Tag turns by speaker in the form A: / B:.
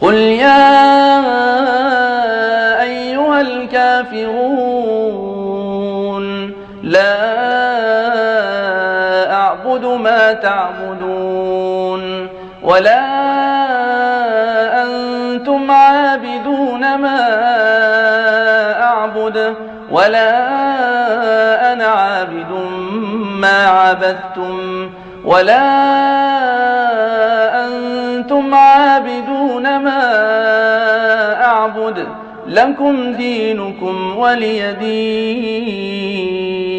A: قل يا أيها الكافرون لا أعبد ما تعبدون ولا أنتم عابدون ما أعبد ولا أنا عابد ما عبدتم ولا أنتم عابدون ما أعبد لكم دينكم ولي دين.